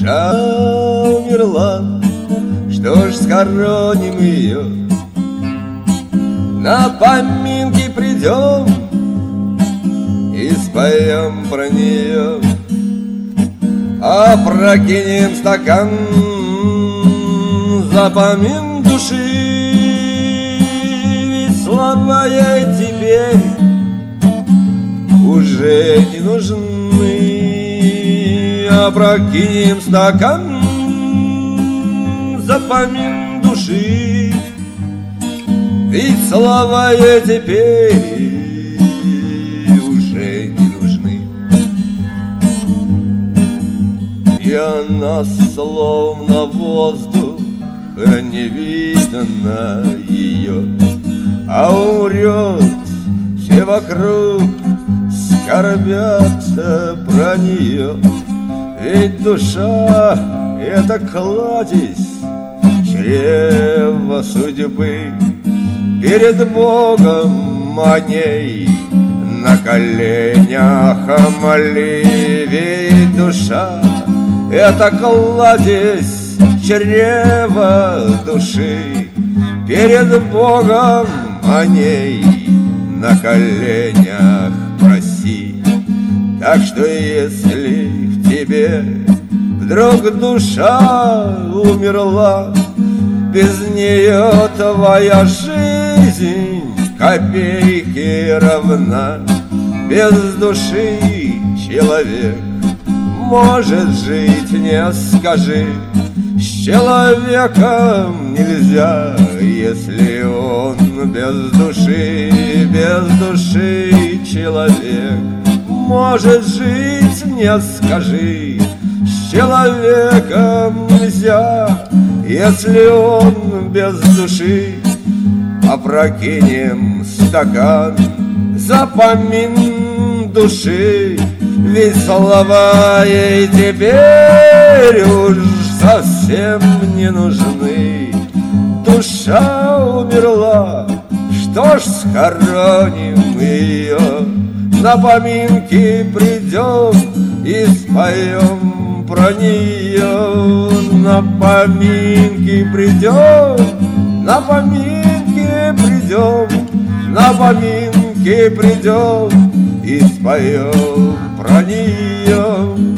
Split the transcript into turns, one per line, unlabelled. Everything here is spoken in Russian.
душа умерла, что ж схороним ее? На поминки придем и споем про нее, опрокинем стакан за помин души. Ведь слова ей теперь уже не нужны. Опрокинем стакан за помин души. Ведь слова ей теперь уже не нужны. И она словно воздух, не видно ее, а умрет, все вокруг скорбят про нее. Ведь душа — это кладезь, чрево судьбы. Перед Богом о ней на коленях моли. Ведь душа — это кладезь, чрево души. Перед Богом о ней на коленях проси. Так что если в тебе вдруг душа умерла, без нее твоя жизнь копейке равна. Без души человек может жить, не скажи. С человеком нельзя, если он без души. Без души человек может жить, не скажи. С человеком нельзя, если он без души. Опрокинем стакан за помин души. Ведь слова ей теперь уж совсем не нужны. Душа умерла, что ж схороним ее? На поминки придем и споем про нее. На поминки придем, на поминки придем, на поминки придем и споем про нее.